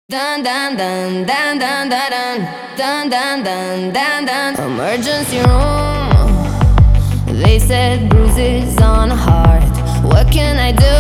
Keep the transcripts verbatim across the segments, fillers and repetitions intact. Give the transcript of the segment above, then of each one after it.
Dun dun dun dun dun dun dun dun dun dun dun dun. Emergency room. They said bruises on a heart. What can I do?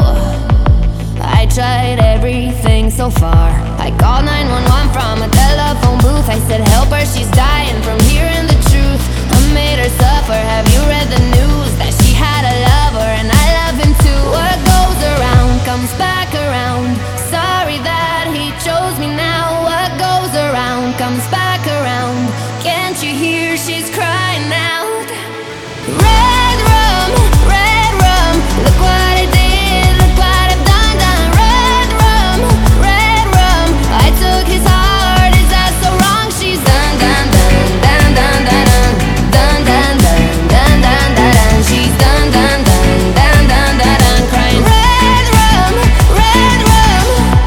I tried everything so far. I called nine one one from a telephone booth. I said help her, she's dying from hearing the truth. I made her suffer. Have you read the news? That she had a lover and I love him too. What goes around comes back around. Sorry that he chose me now. What goes around comes back around. Can't you hear she's crying out? Red rum, red rum. Look what I did, look what I've done, done. Red rum, red rum. I took his heart, is that so wrong? She's done, done, done, done, done, done, done, done, done, done, done, done, done. She's done, done, done, done, done, done, done, crying. Red rum, red rum.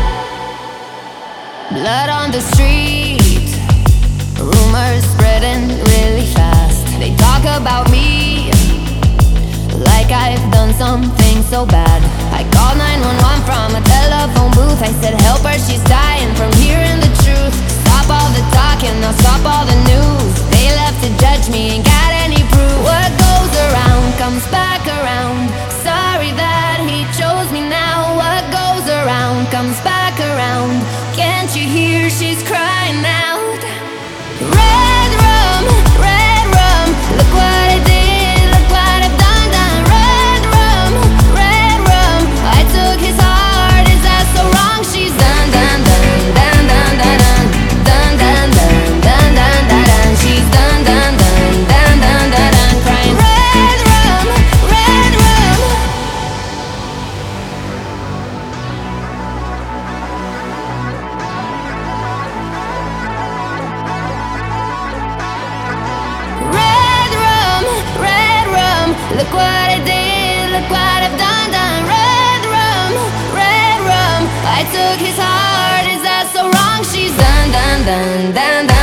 Blood on the street, rumors spreading really fast. They talk about me like I've done something so bad. I called nine one one from a telephone booth. I said help her, she's dying from hearing the truth. Stop all the talking, now stop all the news. They left to judge me, ain't got any proof. What goes around comes back around. Sorry that he chose me now. What goes around comes back around. Can't you hear she's crying out? Red rum, red rum. Look what I did, look what I've done, done. Red rum, red rum. I took his heart, is that so wrong? She's done, done, done, done, done, done, done, done, done, done, done, done, done. She's done, done, done, done, done, done, done, crying. Red rum, red rum. Red rum, red rum. Look what I did, look what I've done, done. Red rum, red rum. I took his heart, is that so wrong? She's done, done, done, done, done.